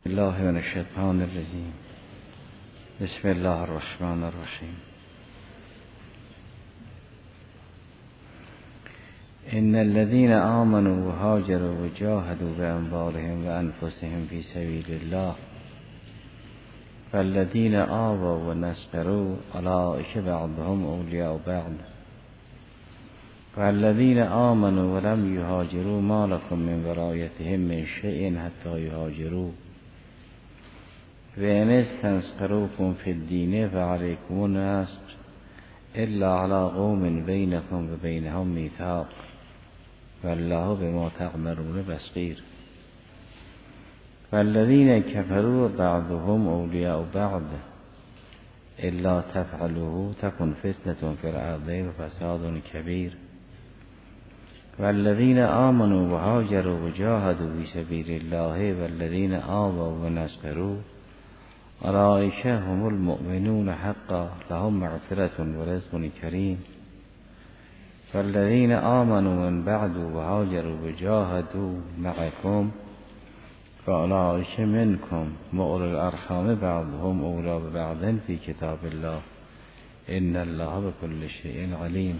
الله من الشیطان الرجیم. بسم الله الرحمن الرحیم. ان الذين آمنوا وهاجروا وجاهدوا بأموالهم وأنفسهم في سبيل الله والذين آووا ونصروا أولئك بعضهم أولياء بعض والذين آمنوا ولم يهاجروا ما لكم من ولايتهم من شيء حتى يهاجروا وإن استنصروكم في الدين فعليكم النصر إلا على قوم بينكم وبينهم ميثاق والله بما تعملون بصير والذين كفروا بعضهم أولياء بعض إلا تفعلوه تكن فتنة في الأرض وفساد كبير والذين آمنوا وهاجروا وجاهدوا في سبيل الله والذين آووا ونصروا أولئك هم المؤمنون حقا لهم مغفرة ورزق كريم والذين آمنوا من بعد وهاجروا وجاهدوا معكم فأولئك منكم وأولو الأرحام بعضهم أولى ببعض في كتاب الله إن الله بكل شيء عليم.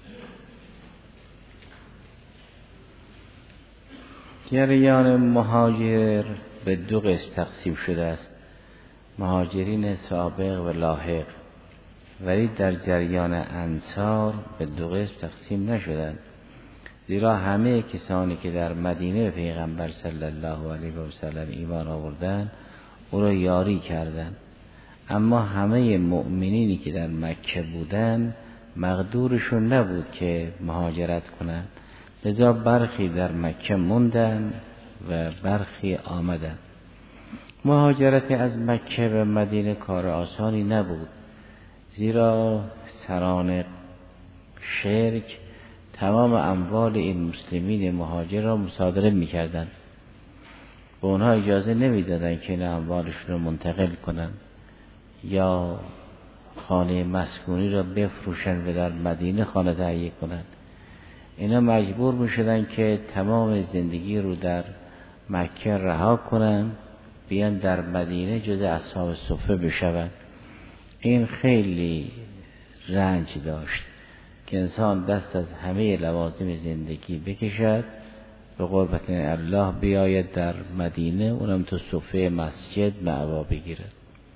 جریان مهاجر به دو قسم تقسیم شده است: مهاجرین سابق و لاحق، ولی در جریان انصار به دو قسم تقسیم نشدند، زیرا همه کسانی که در مدینه پیغمبر صلی الله علیه و سلم ایمان آوردند او را یاری کردند، اما همه مؤمنینی که در مکه بودند مقدورشون نبود که مهاجرت کنند، لذا برخی در مکه موندند و برخی آمدند. مهاجرت از مکه به مدینه کار آسانی نبود، زیرا سران شرک تمام اموال این مسلمین مهاجر را مصادره می‌کردند. به اونها اجازه نمی‌دادند که این اموالشون را منتقل کنند یا خانه مسکونی را بفروشند و در مدینه خانه تهیه کنند. اینا مجبور می‌شدند که تمام زندگی رو در مکه رها کنند، بیان در مدینه جزء اصحاب صفه بشوند. این خیلی رنج داشت که انسان دست از همه لوازم زندگی بکشد، به قربت الله بیاید در مدینه، اونم تو صفه مسجد مأوا بگیرد.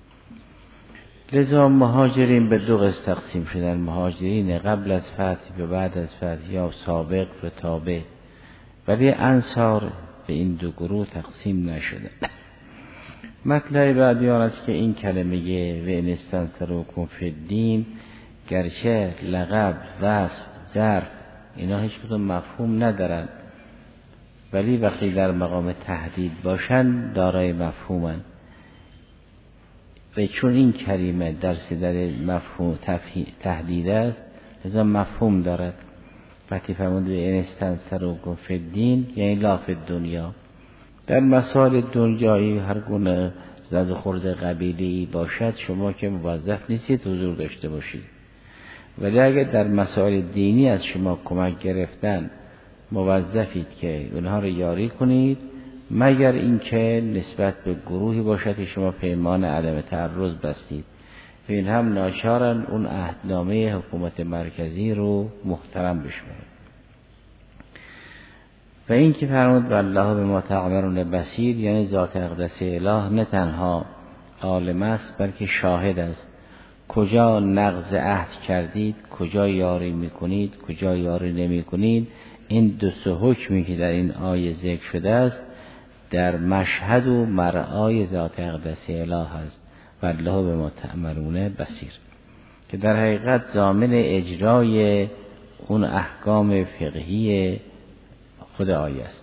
لذا مهاجرین به دو قسم تقسیم شدن: مهاجرین قبل از فتح و بعد از فتح یا سابق و تابع، ولی انصار به این دو گروه تقسیم نشدن. مطلب بعدی آن است که این کلمه و ان استنصروکم فی الدین گرچه لقب، وصف، ظرف اینا هیچ کدوم مفهوم ندارن، ولی وقتی در مقام تهدید باشن دارای مفهومن. و چون این کلمه در صدر مفهوم تهدید است لذا مفهوم دارد. وقتی فرمود و ان استنصروکم فی الدین یعنی لا فی الدنیا، در مسائل دنیایی هر گونه زد و خورد قبیله‌ای باشد شما که موظف نیستید حضور داشته باشید، ولی اگر در مسائل دینی از شما کمک گرفتن موظفید که اونها رو یاری کنید، مگر اینکه نسبت به گروهی باشد که شما پیمان عدم تعرض بستید و این هم ناچارن اون عهدنامه حکومت مرکزی رو محترم بشمارند. و این که فرمود والله بما تعملون بصیر، یعنی ذات اقدس اله نه تنها عالم است بلکه شاهد است. کجا نقض عهد کردید، کجا یاری میکنید، کجا یاری نمیکنید، این دو سه حکمی که در این آیه ذکر شده است در مشهد و مرعای ذات اقدس اله است. والله بما تعملون بصیر، که در حقیقت ضامن اجرای اون احکام فقهی خود آیه است.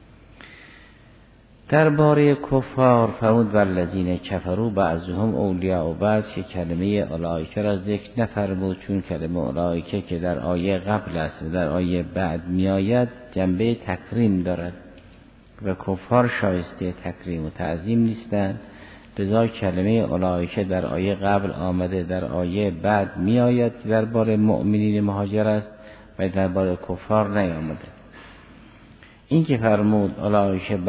درباره کفار فرمود والذین کفروا بعضهم اولیاء بعض، که کلمه اولئک را ذکر نفرمود، چون کلمه اولئک که در آیه قبل است و در آیه بعد میآید جنبه تکریم دارد و کفار شایسته تکریم و تعظیم نیستند، لذا کلمه اولئک در آیه قبل آمده در آیه بعد میآید درباره مؤمنین مهاجر است و درباره کفار نیامده. این که فرمود اولئک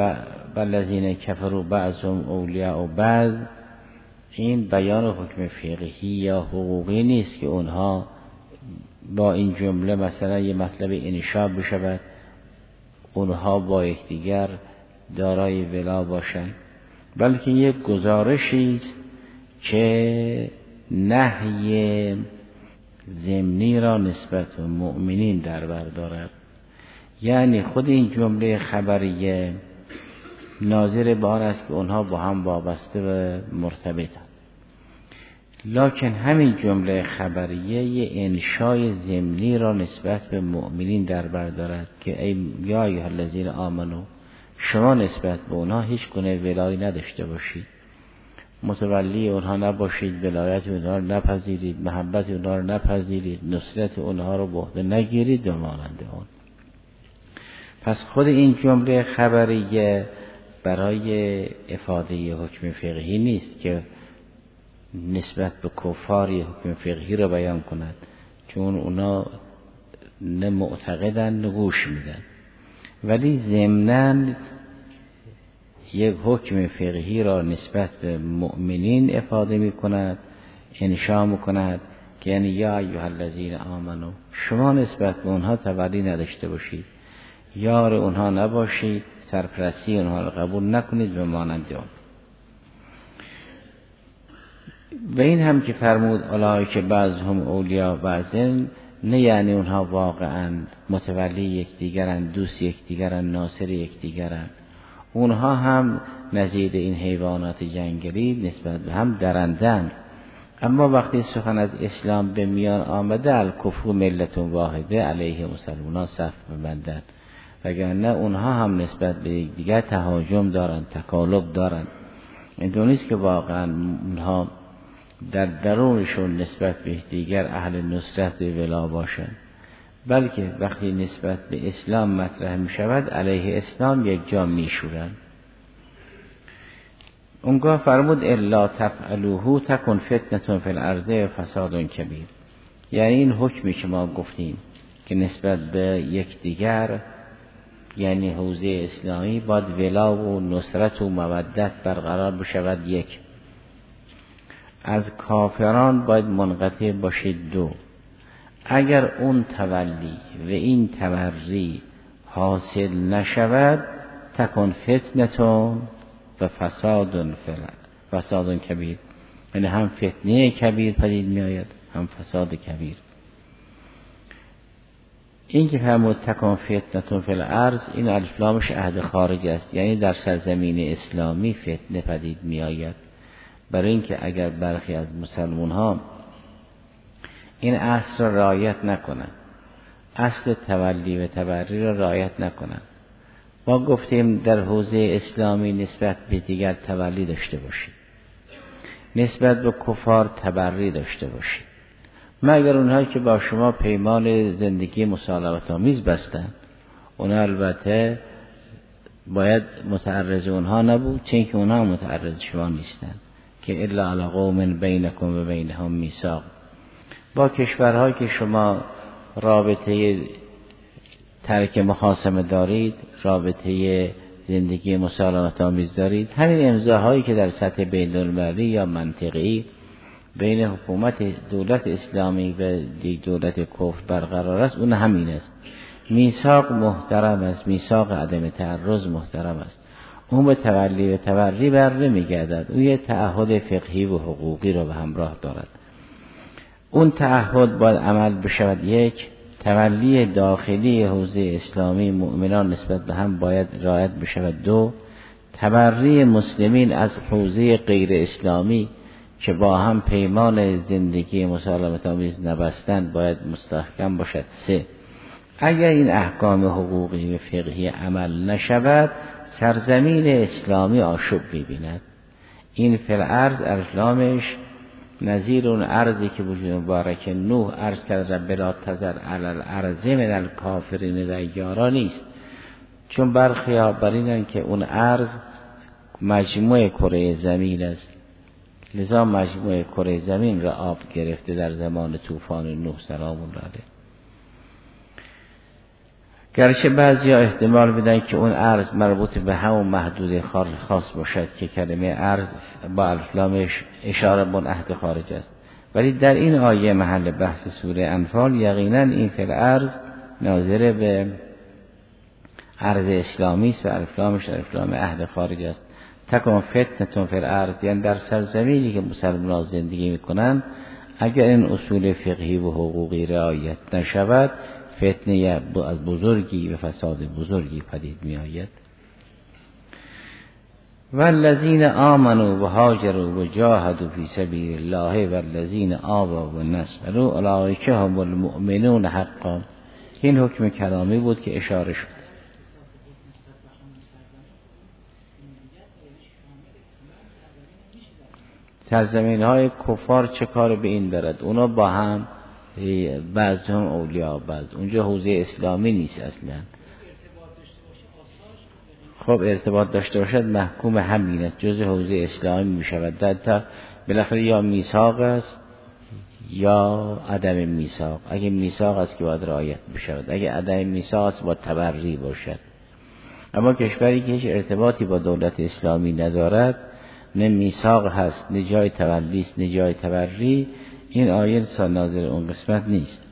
والذین کفروا بعضهم اولیاء بعض، این بیان حکم فقهی یا حقوقی نیست که اونها با این جمله مثلا یه مطلب انشاء بشود اونها با یکدیگر دارای ولا باشند، بلکه یک گزارشی است که نهی ضمنی را نسبت به مؤمنین در بر دارد. یعنی خود این جمله خبریه ناظر به آن است که اونها با هم وابسته و مرتبطند، لکن همین جمله خبریه یه انشای ضمنی را نسبت به مؤمنین در بر دارد که ای یا ایها الذین آمنو، شما نسبت به اونها هیچ گونه ولایی نداشته باشید، متولی اونها نباشید، ولایت اونها رو نپذیرید، محبت اونها رو نپذیرید، نصرت اونها رو به عهده نگیرید و مانند اون. پس خود این جمله خبریه برای افاده حکم فقهی نیست که نسبت به کفاری حکم فقهی رو بیان کند، چون اونا نه معتقدن نه گوش میدن، ولی ضمناً یک حکم فقهی را نسبت به مؤمنین افاده می کند، انشاء می کند که یعنی یا ایها الذین آمنو، شما نسبت به اونها تولی نداشته باشید، یار اونها نباشید، سرپرستی اونها را قبول نکنید و مانند اون. و این هم که فرمود اولئک بعضهم اولیاء بعضن، نه یعنی اونها واقعا متولی یکدیگرند، دوست یکدیگرند، ناصر یکدیگرند، اونها هم نظیر این حیوانات جنگلی نسبت به هم درندند. اما وقتی سخن از اسلام به میان آمده، الکفر ملت واحده علیه مسلمانان صف ببندند، وگرنه اونها هم نسبت به دیگر تهاجم دارند، تکالب دارند. این دونیست که واقعا اونها در درونشون نسبت به دیگر اهل نصرت و ولا باشند، بلکه وقتی نسبت به اسلام مطرح می شود علیه اسلام یک جا می شورند. اونگاه فرمود الا تفعلوه تکن فتنة فی الارض و فساد کبیر. یعنی این حکمی که ما گفتیم که نسبت به یکدیگر، یعنی حوزه اسلامی باید ولا و نصرت و مودت برقرار بشود، یک، از کافران باید منقطع باشید، دو، اگر اون تولی و این تبری حاصل نشود تکن فتنتون و فساد کبیر، یعنی هم فتنه کبیر پدید می آید هم فساد کبیر. این که فرمود تکن فتنتون فی الارض، این الف لامش عهد خارج است، یعنی در سرزمین اسلامی فتنه پدید می آید، برای اینکه اگر برخی از مسلمان ها این اصل را رعایت نکنند، اصل تولی و تبری را رعایت نکنند، ما گفتیم در حوزه اسلامی نسبت به دیگر تولی داشته باشید، نسبت به کفار تبری داشته باشید، مگر اونهایی که با شما پیمان زندگی مصالحت آمیز بستند، اونها البته باید متعرض اونها نبود، چون که اونها متعرض شما نیستند، که الا علی قوم بینکم و بینهم میثاق. با کشورهایی که شما رابطه ترک مخاصمه دارید، رابطه زندگی مسالمت آمیز دارید، همین امضاهایی که در سطح بین‌المللی یا منطقه‌ای بین حکومت دولت اسلامی و دولت کفر برقرار است، اون همین است. میثاق محترم است، میثاق عدم تعرض محترم است، اون به تولی و تبری بر نمیگردد، اون یه تعهد فقهی و حقوقی رو به همراه دارد. اون تعهد باید عمل بشود، یک، تولی داخلی حوزه اسلامی مؤمنان نسبت به هم باید رعایت بشود، دو، تبری مسلمین از حوزه غیر اسلامی که با هم پیمان زندگی مسالمت آمیز نبستند باید مستحکم باشد، سه، اگر این احکام حقوقی و فقهی عمل نشود سرزمین اسلامی آشوب ببیند. این فی الارض ارجلامش نظیر اون ارضی که وجود مبارک نوح عرض کرد رب لا تذر علی الارض من الکافرین دیارا نیست، چون برخی ها بر اینن که اون ارض مجموع کره زمین است، لذا مجموع کره زمین را آب گرفته در زمان طوفان نوح سلام الله علیه. گرچه بعضی ها احتمال بدن که اون ارض مربوط به همون محدوده خاص باشد که کلمه ارض با الف لامش اشاره به عهد خارج است، ولی در این آیه محل بحث سوره انفال یقینا این فی الارض ناظر به ارض اسلامی است و الف لامش الف لام عهد خارج است. تکون فتنه فی الارض، یعنی در سرزمینی که مسلمانان زندگی میکنن اگر این اصول فقهی و حقوقی رعایت نشود فتنه از بزرگی و فساد بزرگی پدید می آید. والذین آمنوا و هاجروا و جاهدوا فی سبیل الله والذین آووا و نصروا اولئک هم المؤمنون حقا. این حکم کلامی بود که اشاره شد. سرزمین های کفار چه کار به این دارد؟ اونا با هم بعض هم اولیاء بعض، اونجا حوزه اسلامی نیست اصلا. خب ارتباط داشته باشد محکوم همین است، جز حوزه اسلامی می شود. در بالاخره یا میثاق است یا عدم میثاق. اگه میثاق است که باید رعایت بشود، اگه عدم میثاق است با تبری باشد. اما کشوری که هیچ ارتباطی با دولت اسلامی ندارد، نه میثاق هست نه جای تولی است نه جای تبری، این آیه ناظر اون قسمت نیست.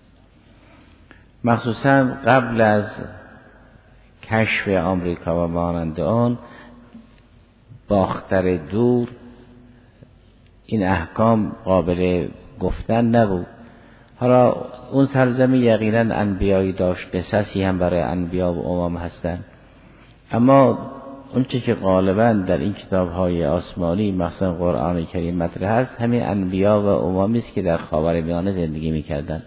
مخصوصا قبل از کشف آمریکا و مانند آن باختر دور این احکام قابل گفتن نبود. حالا اون سرزمین یقینا انبیایی داشت، قصصی هم برای انبیا و امم هستند، اما اونچه که غالبا در این کتاب‌های آسمانی مثلا قرآن کریم مطرح است همین انبیا و اممی است که در خاورمیانه زندگی می‌کردند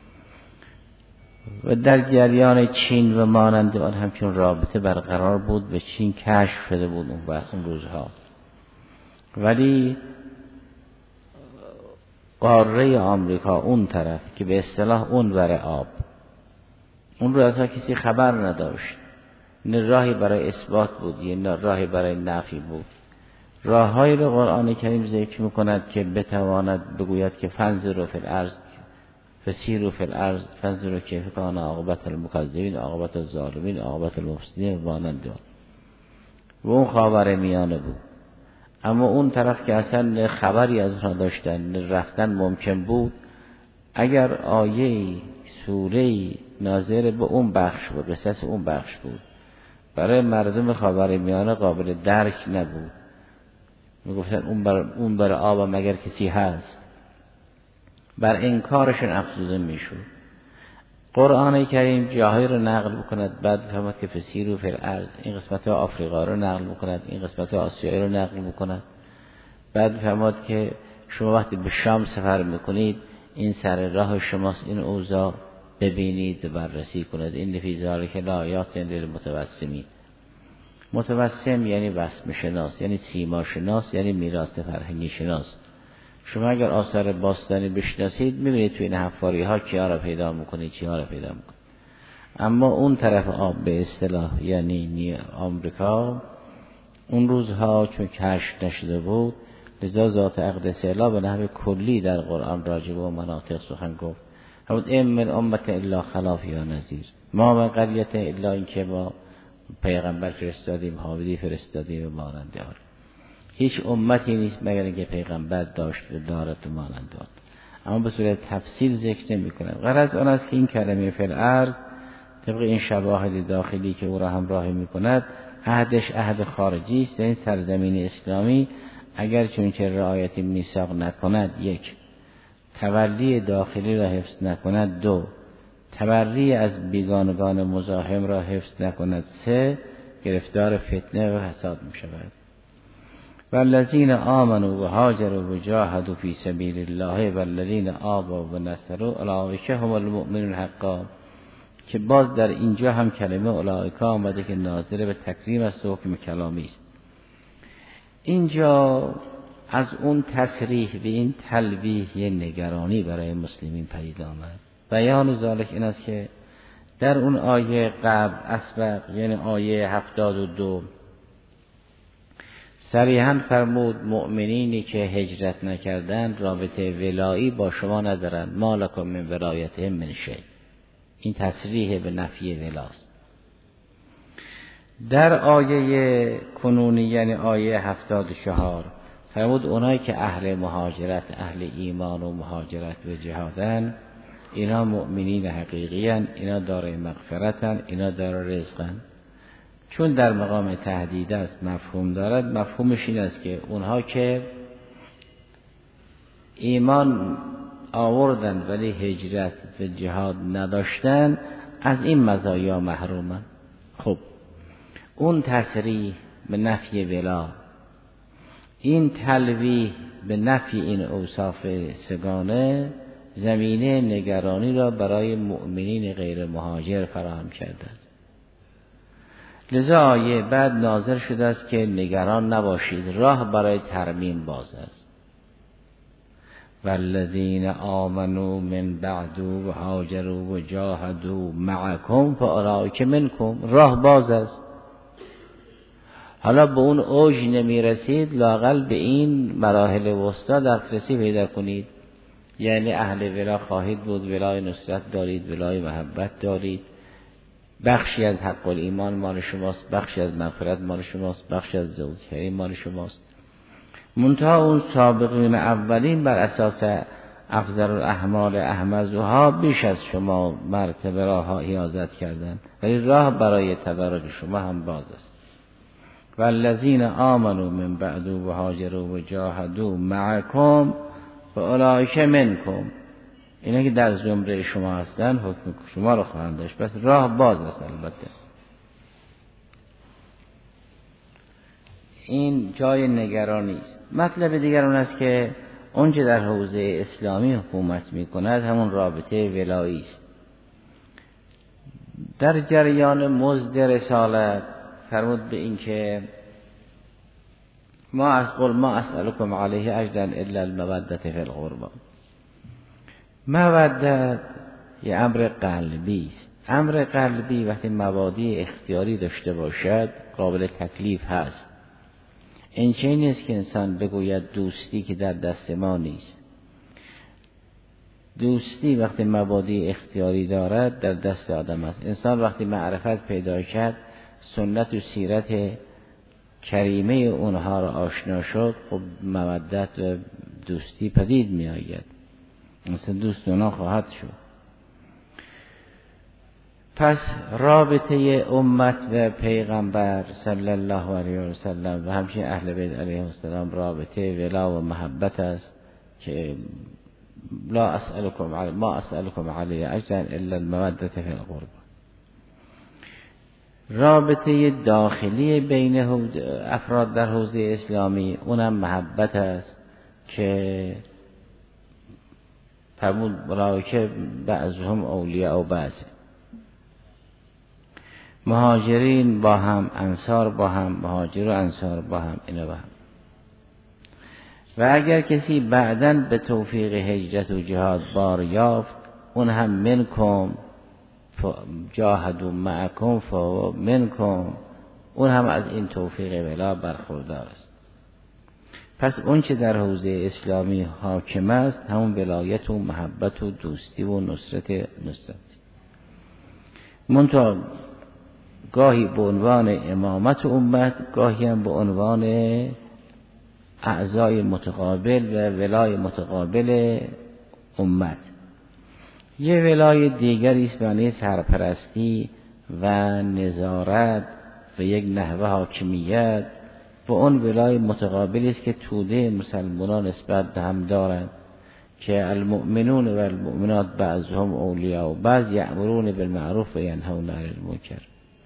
و در جریان چین و مانند آن همچون رابطه برقرار بود و چین کشف شده بود اون روزها. ولی قاره آمریکا اون طرف که به اصطلاح اون ور آب، اون رو اصلا کسی خبر نداشت، نه راهی برای اثبات بود نه راهی برای نفی بود. راههایی رو قرآن کریم ذکر میکند که بتواند بگوید که فانظروا فی الارض فسیروا فی الارض فانظروا کیف کان عاقبت المکذبین عاقبت الظالمین عاقبت المفسدین و مانند آن. و اون خاورمیانه بود، اما اون طرف که اصلا خبری از اونها داشتن رفتن ممکن بود. اگر آیه سوره ناظر به اون بخش بود، قصص اون بخش بود، برای مردم خاورمیانه قابل درک نبود. میگفتن اون بر آب مگر کسی هست، بر انکارشون افزوده میشد. قرآن کریم جاهایی رو نقل بکند بعد فهمد که فسیروا فی الارض، این قسمت آفریقا رو نقل بکند، این قسمت آسیایی رو نقل بکند، بعد فهمد که شما وقتی به شام سفر میکنید این سر راه شماست، این اوضاع ببینید و بررسی کنید. این فی ذلک لآیات للمتوسمین. متوسم یعنی وسم شناس، یعنی سیما شناس، یعنی میراث فرهنگی شناس. شما اگر آثار باستانی بشناسید میبینید توی این حفاری ها کیا را پیدا میکنید چیا را پیدا میکنید. اما اون طرف آب به اصطلاح یعنی آمریکا اون روزها چون کشف نشده بود، لذا ذات اقدس الا به نحو کلی در قرآن راجع به مناطق سخن گفت. همون ام من امت الا خلا فیها نذیر، ما من قریة الا اینکه ما پیغمبر فرستادیم حاوی فرستادیم و مانند آن. هیچ امتی نیست مگر اینکه پیغمبر داشت و دارد و مانند آن، اما به صورت تفصیل ذکر نمی‌کنه. غرض آن است که این کلمه فی الارض طبق این شواهد داخلی که او را همراه می‌کند عهدش عهد خارجی است. این سرزمین اسلامی اگر چون که رعایت میثاق نکند، یک، تولی داخلی را حفظ نکند، دو، تبری از بیگانگان مزاحم را حفظ نکند، سه، گرفتار فتنه و فساد می‌شود. والذین آمنوا و هاجروا و جاهدوا فی سبیل الله والذین آووا و نصروا اولئک هم المؤمنون حقا، که باز در اینجا هم کلمه اولئک آمده که ناظر به تکریم است و حکم کلامی است. اینجا از اون تصریح به این تلویح نگرانی برای مسلمین پدید آمد. بیان ذالک این است که در اون آیه قبل اسبق یعنی آیه 72 صریحاً فرمود مؤمنینی که هجرت نکردند رابطه ولایی با شما ندارند، ما لکم من ولایتهم من شیء. این تصریح به نفی ولاست. در آیه کنونی یعنی آیه 74 فرمود اونایی که اهل مهاجرت، اهل ایمان و مهاجرت و جهادن، اینا مؤمنین حقیقیان، اینا دارای مغفرتن، اینا دارای رزقن. چون در مقام تهدید است مفهوم دارد، مفهومش این است که اونها که ایمان آوردن ولی هجرت و جهاد نداشتن از این مزایا محرومن. خب اون تصریح به نفی ولا، این تلویح به نفی این اوصاف سگانه زمینه نگرانی را برای مؤمنین غیر مهاجر فراهم کرده است. لذا آیه بعد نازل شده است که نگران نباشید، راه برای ترمیم باز است. والذین آمنوا من بعد و هاجروا و جاهدوا معکم فاولئک منکم، راه باز است. حالا به اون اوج نمی رسید، لااقل به این مراحل وسطا دسترسی پیدا کنید. یعنی اهل ولا خواهید بود، ولای نصرت دارید، ولای محبت دارید، بخشی از حق الایمان مال شماست، بخشی از مغفرت مال شماست، بخشی از زوج‌خیری مال شماست. منتها اون سابقین اولین بر اساس افضل الاعمال احمدها بیش از شما مرتبه راه حیازت کردن، ولی راه برای تدارک شما هم باز است. والذین آمنوا من بعد و هاجروا و جاهدوا معکم فاولئک منکم، اینا که در زمره شما هستن حکم شما رو خواهند داشت، بس راه باز است. البته این جای نگرانی است. مطلب دیگر اون است که اونچه در حوزه اسلامی حکومت می کند همون رابطه ولایی است. در جریان مزد رسالت فرمود به این که ما اسألكم علیه اجرا الا المودة فی القربى. مودت یه امر قلبی است. امر قلبی وقتی مبادی اختیاری داشته باشد قابل تکلیف هست. این چه نیست که انسان بگوید دوستی که در دست ما نیست. دوستی وقتی مبادی اختیاری دارد در دست آدم است. انسان وقتی معرفت پیدا کرد، سنت و سیرت کریمه اونها را آشنا شد، خب مودت و دوستی پدید می آید، مثل دوست اونا خواهد شد. پس رابطه امت و پیغمبر صلی الله علیه و سلم و همچنین اهل بیت علیه السلام رابطه ولا و محبت است که ما اسألكم علیه اجرا الا المودة فی القربى. رابطه داخلی بین افراد در حوزه اسلامی اونم محبت است که فرمود اولئک بعضهم اولیاء بعض. مهاجرین با هم، انصار با هم، مهاجر و انصار با هم، اینا با هم. و اگر کسی بعداً به توفیق هجرت و جهاد بار یافت، اون هم منکم جاهدوا معکم فمنکم، اون هم از این توفیق ولا برخوردار است. پس اون چه در حوزه اسلامی حاکم است همون ولایت و محبت و دوستی و نصرت. منتها گاهی به عنوان امامت امت، گاهی هم به عنوان اعضای متقابل و ولای متقابل امت. یه ولای دیگری است معنی سرپرستی و نظارت و یک نحوه حاکمیت، و اون ولای متقابلی است که توده مسلمانان نسبت به هم دارند که المؤمنون و المؤمنات بعضهم اولیاء و بعض، یأمرون بالمعروف و ینهون عن المنکر.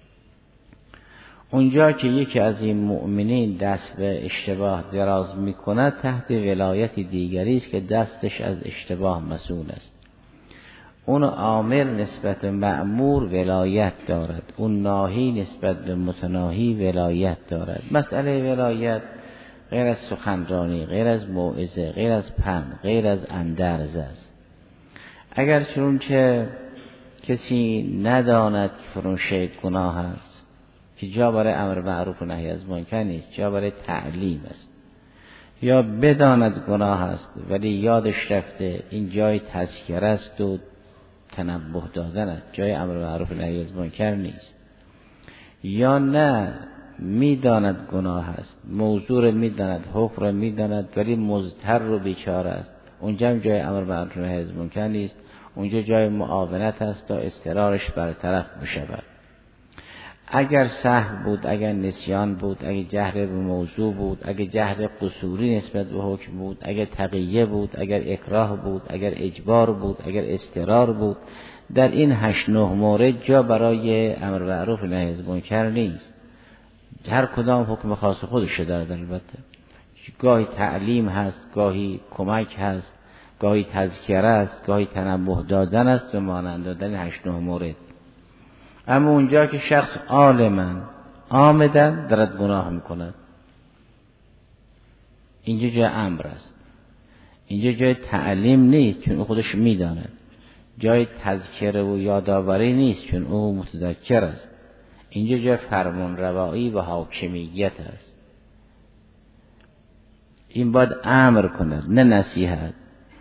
اونجا که یکی از این مؤمنین دست به اشتباه دراز میکند تحت ولایت دیگری است که دستش از اشتباه مسئول است. اون آمر نسبت به مأمور ولایت دارد، اون ناهی نسبت به متناهی ولایت دارد. مسئله ولایت غیر از سخنرانی، غیر از موعظه، غیر از پند، غیر از اندرز است. اگر چنانچه کسی نداند که فرون شیء گناه است، که جا برای امر معروف و نهی از منکر نیست، جا برای تعلیم است، یا بداند گناه است ولی یادش رفته این جای تذکره است و تنبه دادن است، جای امر معروف نهی از منکر نیست. یا نه میداند گناه است، موضوع میداند، حکم را میداند، ولی مضطر و بیچاره است، اونجا هم جای امر معروف نهی از منکر نیست، اونجا جای معاونت است تا اضطرارش برطرف بشود. اگر سهو بود، اگر نسیان بود، اگر جهل به موضوع بود، اگر جهل قصوری نسبت به حکم بود، اگر تقیه بود، اگر اکراه بود، اگر اجبار بود، اگر اضطرار بود، در این 8-9 مورد جا برای امر معروف و نهی از منکر نیست. هر کدام حکم خاص خودش دارد. البته گاهی تعلیم هست، گاهی کمک هست، گاهی تذکره است، گاهی تنبه دادن است به مانند دادن 8-9 مورد. اما اونجا که شخص عامدن دارد گناه میکند، اینجا جای امر است، اینجا جای تعلیم نیست چون او خودش میداند، جای تذکره و یادآوری نیست چون او متذکر است، اینجا جای فرمان روایی و حاکمیت است. این باید امر کند نه نصیحت.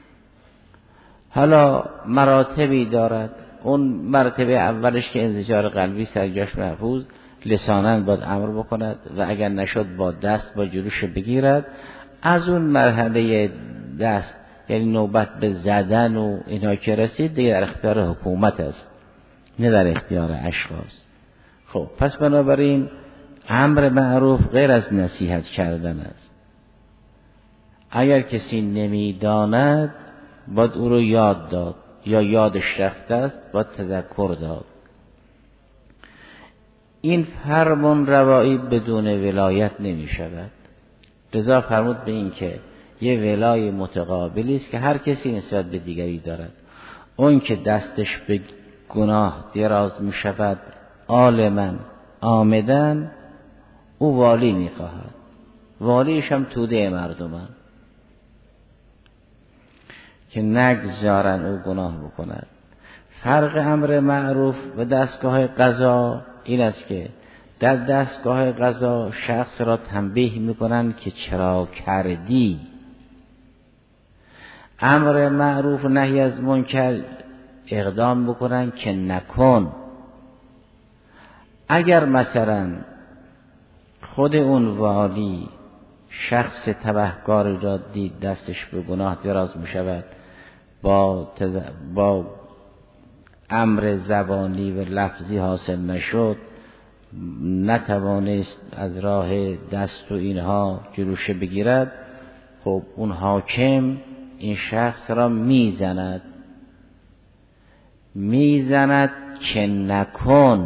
حالا مراتبی دارد، اون مرتبه اولش که انزجار قلبی سرجاش محفوظ، لساناً باید امر بکند و اگر نشد با دست با جلوش بگیرد. از اون مرحله دست یعنی نوبت به زدن و اینا که رسید دیگه در اختیار حکومت است نه در اختیار اشخاص. خب پس بنابراین امر معروف غیر از نصیحت کردن است. اگر کسی نمیداند باید او رو یاد داد، یا یادش رفته است باید تذکر داد. این فرمان روایی بدون ولایت نمی شود. رضا فرمود به این که یه ولای متقابلی است که هر کسی نسبت به دیگری دارد. اون که دستش به گناه دراز می شود عالماً عامداً، او والی می خواهد، والیش هم توده مردمان که نگذارن او گناه بکند. فرق امر معروف و دستگاه قضا این است که در دستگاه قضا شخص را تنبیه میکنند که چرا کردی. امر معروف و نهی از منکر اقدام بکنند که نکن. اگر مثلا خود اون والی شخص تبهکار را دید دستش به گناه دراز می شود، با امر زبانی و لفظی حاصل نشد، نتوانست از راه دست و اینها جلوش بگیرد، خب اون حاکم این شخص را میزند که نکن،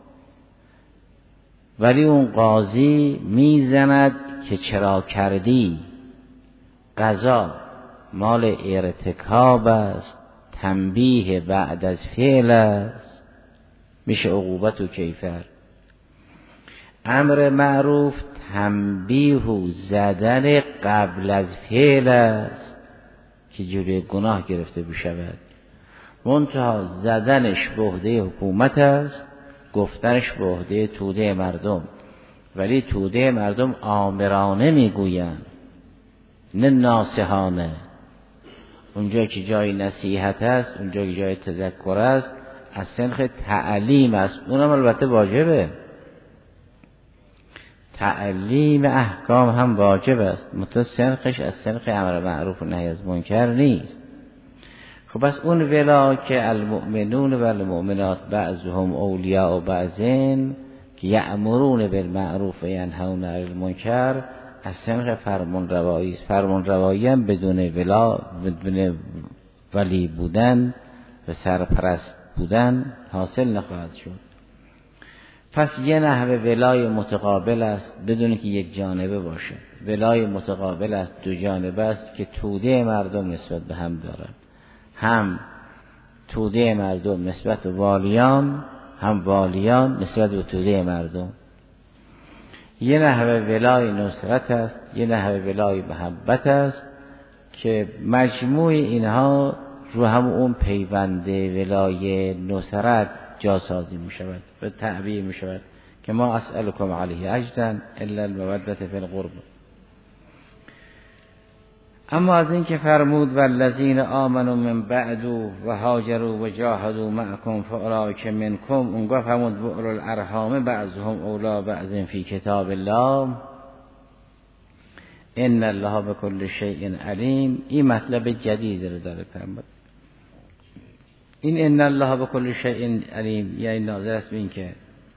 ولی اون قاضی میزند که چرا کردی. قضا مال ارتکاب است، تنبیه بعد از فعل است، میشه عقوبت و کیفر. امر معروف تنبیه و زدن قبل از فعل است که جلوی گناه گرفته بشود. منتها زدنش به عهده حکومت است، گفتنش به عهده توده مردم، ولی توده مردم آمرانه میگویند نه ناصحانه. اونجا که جای نصیحت است، اونجا که جای تذکر است، از سنخ تعلیم است. اونم البته واجبه، تعلیم احکام هم واجب است، متو سنخش از سنخ امر معروف و نهی از منکر نیست. خب بس اون ولا که المؤمنون و المؤمنات بعضهم اولیاء و بعضین که یأمرون بالمعروف و ینهون عن المنکر از سنخ فرمان روایی است. فرمان روایی هم بدون ولی بودن و سرپرست بودن حاصل نخواهد شد. پس یه نحوه ولای متقابل است بدون که یک جانبه باشه. ولای متقابل است دو جانبه است که توده مردم نسبت به هم دارن، هم توده مردم نسبت به والیان، هم والیان نسبت به توده مردم. یه نحوه ولای نصرت است، یه نحوه ولای محبت است که مجموع اینها رو هم اون پیوند ولای نصرت جاسازی می شود و تعبیه می شود که ما اسألکم علیه اجرا الا المودة فی القربى. اما از این که فرمود والذین آمنوا من بعد و هاجروا و جاهدوا معکم فاولئک منکم، اونگاه فرمود و اولو الارحام بعضهم اولی بعض فی کتاب الله ان الله بكل شیء علیم. این مطلب جدید رو داره فرمود. این ان الله بكل شیء علیم یعنی ناظر است به این که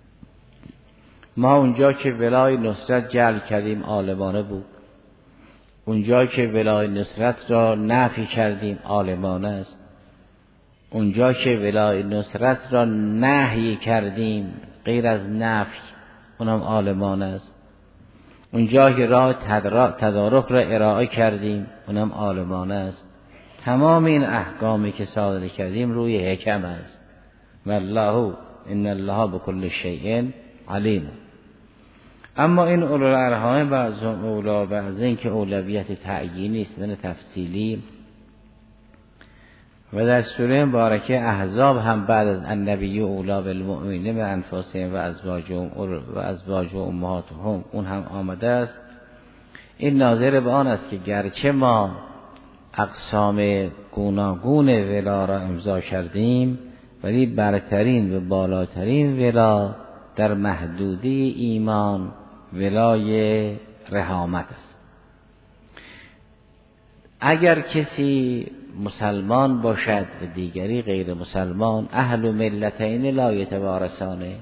ما اونجا که ولای نصرت جعل کردیم عالمانه بود، اونجا که ولای نصرت را نفی کردیم عالمانه است، اونجا که ولای نصرت را نهی کردیم غیر از نفی اونم عالمانه است، اونجا که راه تدارک را ارائه کردیم اونم عالمانه است. تمام این احکامی که صادر کردیم روی حکم است. والله ان الله بكل شیء علیم. اما این اولو الارحام بعضهم اولی بعض، این که اولویت تعیینی است نه تفصیلی. و در سوره مبارکه احزاب هم بعد از النبی اولی بالمؤمنین بانفسهم و ازواج امهاتهم اون هم آمده است. این ناظر به آن است که گرچه ما اقسام گوناگون ولا را امضا کردیم ولی برترین و بالاترین ولا در محدوده ایمان ولای رحامت است. اگر کسی مسلمان باشد و دیگری غیر مسلمان، اهل ملتین لا یتوارثانه،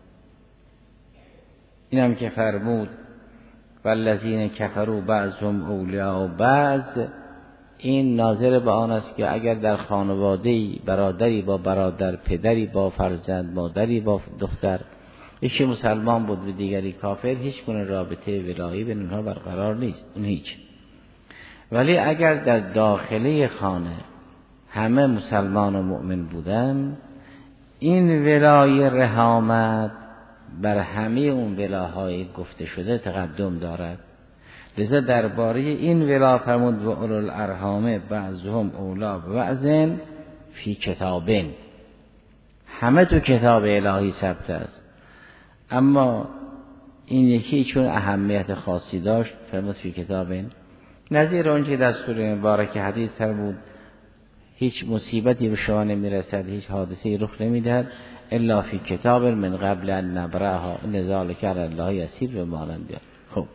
اینم که فرمود والذین کفروا بعضهم اولیاء بعض، این ناظر به آن است که اگر در خانواده‌ای برادری با برادر، پدری با فرزند، مادری با دختر، یکی مسلمان بود و دیگری کافر، هیچ گونه رابطه ولایی بین اونها برقرار نیست، اون هیچ. ولی اگر در داخله خانه همه مسلمان و مؤمن بودن، این ولای رحامت بر همه اون ولاهای گفته شده تقدم دارد. لذا درباره این ولا فرمود و اولو الارحام بعضهم اولی ببعض فی کتابین، همه تو کتاب الهی ثبت است. اما این یکی چون اهمیت خاصی داشت فرمود فی کتابین، نظیر آنچه در سوره مبارکه حدیث فرمود هیچ مصیبتی به شما نمیرسد، هیچ حادثه‌ای رخ نمیدهد الا فی کتاب من قبل ان نبرأها ان ذلک علی الله یسیر و مانند. خب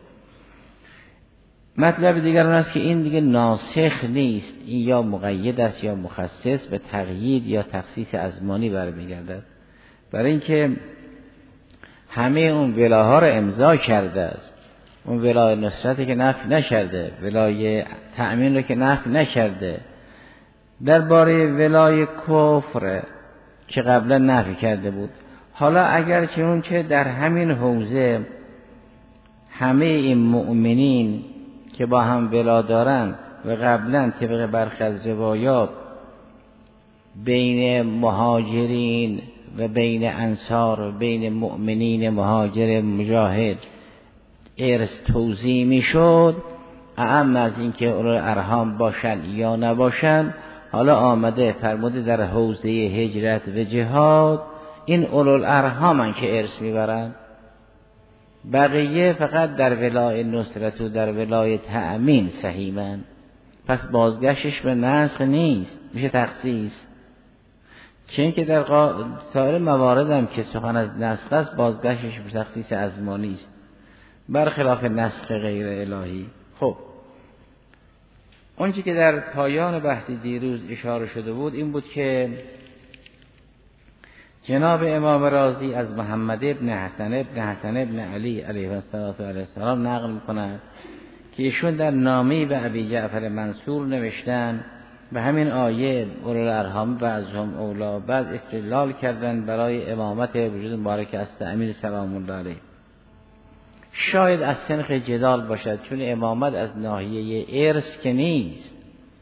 مطلب دیگر اون است که این دیگه ناسخ نیست، این یا مقید است یا مخصص، به تقیید یا تخصیص ازمانی برمیگردد. برای اینکه همه اون ولاها رو امضا کرده است، اون ولای نصرتی که نفی نکرده، ولای تأمین رو که نفی نکرده، درباره ولای کفر که قبلا نفی کرده بود. حالا اگر چون که در همین حوزه همه این مؤمنین که با هم ولا دارن و قبلا طبق برخی از روایات بین مهاجرین و بین انصار و بین مؤمنین مهاجر مجاهد ارث توزیع می شد، اعم از این که اولو الارحام باشن یا نباشن، حالا آمده فرموده در حوزه هجرت و جهاد این اولو الارحامن که ارث میبرن، بقیه فقط در ولای نصرت و در ولای تأمین سهیمن. پس بازگشتش به نسخ نیست، میشه تخصیص. چون که در سایر موارد هم که سخن از نسخ است بازگشتش به تخصیص ازمانی است، برخلاف نسخ غیر الهی. خب اونچه که در پایان بحث دیروز اشاره شده بود این بود که جناب امام رازی از محمد ابن حسن ابن علی علیه السلام نقل می‌کند که ایشون در نامه‌ای به ابی جعفر منصور نوشتن به همین آیه اولو الارحام بعضهم اولی بعض استدلال کردن برای امامت وجود مبارک است امیر سلام الله علیه. شاید از سنخ جدال باشد، چون امامت از ناحیه ارث که نیست،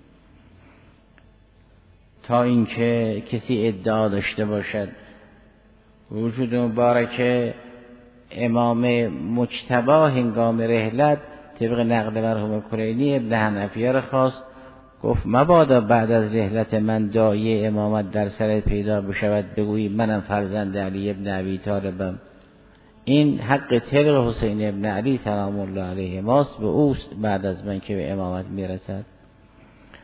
تا اینکه کسی ادعا داشته باشد وجود مبارک امام مجتبی هنگام رحلت طبق نقل مرحوم کلینی ابن حنفیه را خواست، گفت مبادا بعد از رحلت من داعی امامت در سرت پیدا بشود بگویی منم فرزند علی ابن ابی طالبم، این حق طلق حسین ابن علی سلام الله علیه ماست، به اوست بعد از من که به امامت میرسد.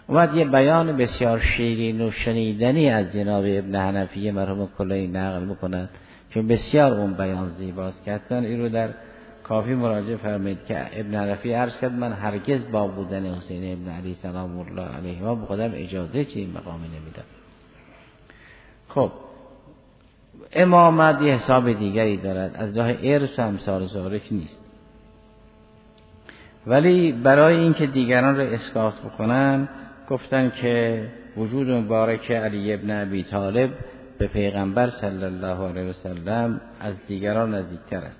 اومد یه بیان بسیار شیرین و شنیدنی از جناب ابن حنفیه مرحوم کلینی نقل میکند که بسیار اون بیان زیباست که حتما این رو در کافی مراجعه فرمایید که ابن حنفیه عرض کرد من هرگز با بودن حسین ابن علی سلام الله علیه و به خودم اجازه چه این مقامی نمیدم. خب امامت یه حساب دیگری دارد، از راه ارث و امثال ذالک نیست، ولی برای اینکه دیگران را اسقاط بکنن گفتن که وجود مبارک علی ابن ابی طالب به پیغمبر صلی الله علیه و سلم از دیگران نزدیکتر است.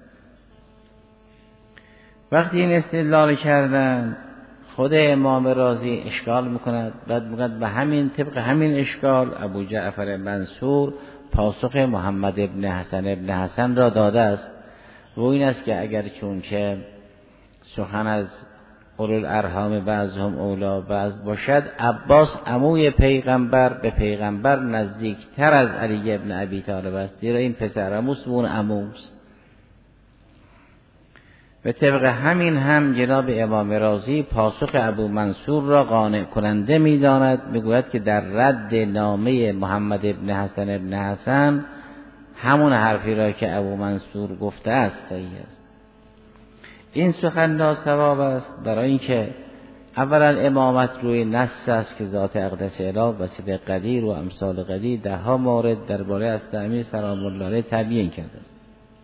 وقتی این استدلال کردن خود امام رازی اشکال میکند، بعد میگه به همین طبق همین اشکال ابو جعفر منصور پاسخ محمد ابن حسن را داده است و این است که اگر چون که سخن از اولوالارحام بعضهم اولی بعض باشد، عباس عموی پیغمبر به پیغمبر نزدیکتر از علی ابن ابی طالب است، زیرا این پسر عموست و اون عموست. به طبق همین هم جناب امام رازی پاسخ ابو منصور را قانع کننده می‌داند، میگوید که در رد نامه محمد ابن حسن همون حرفی را که ابو منصور گفته است صحیح است. این سخن ناصواب است، برای اینکه اولا امامت روی نص است که ذات اقدس اله وسیله قدیر و امثال قدیر ده ها مورد درباره از امیر سلام الله علیه تبیین کرده است.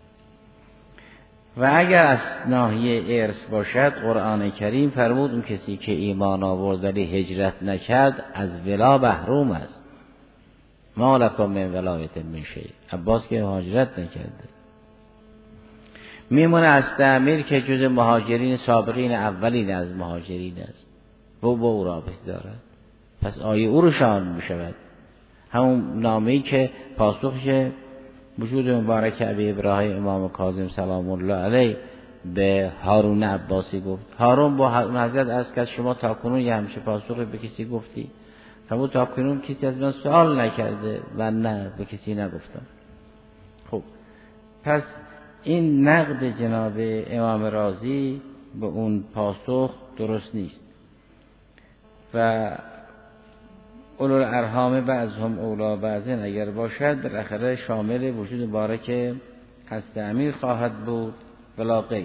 و اگر از ناحیه ارث باشد قرآن کریم فرمود اون کسی که ایمان آورد ولی هجرت نکرد از ولا محروم است. ما لکم من ولایت من شیء. عباس که هجرت نکرده میمونه از امیر که جز مهاجرین سابقین اولین از مهاجرین است و او رابطه دارد، پس آیه او رو شامل میشود. همون نامه‌ای که پاسخش وجود مبارک ابی ابراهیم امام کاظم سلام الله علیه به هارون عباسی گفت. هارون با حضرت عرض کرد شما تاکنون یه همشه پاسخ به کسی گفتی؟ فرمود تاکنون کسی از من سوال نکرده و نه به کسی نگفتم. خب پس این نقد جناب امام رازی به اون پاسخ درست نیست و اولوالارحام بعضهم اولی بعضین اگر باشد بالاخره شامل وجود مبارک هست امیر خواهد بود ولا غیر.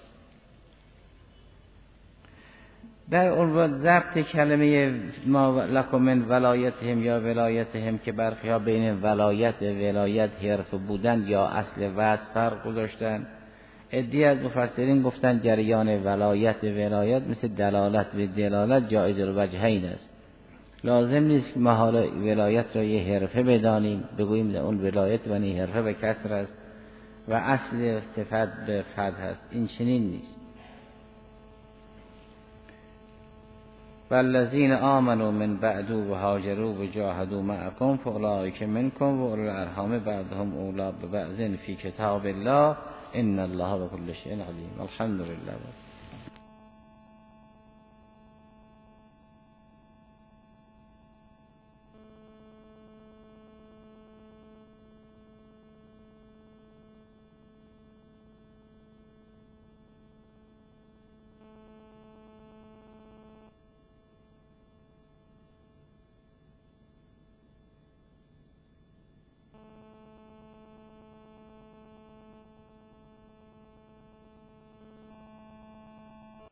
در اون ضبط کلمه ما لکم من ولایتهم یا ولایتهم که برخی ها بین ولایت و ولایت حرف بودن یا اصل وصف فرق گذاشتن. عده‌ای از مفسرین گفتن جریان ولایت و ولایت مثل دلالت و دلالت جایز الوجهین است، لازم نیست که ما حالا ولایت را یه حرفه بدانیم بگوییم اون ولایت و این حرفه به کسر است و اصل صفت به فتح است، این چنین نیست. والذین آمنوا من بعد و هاجروا و جاهدوا معکم فاولئک منکم و اولوالارحام بعضهم اولی ببعض فی کتاب الله ان الله بكل شیء علیم. الحمدلله.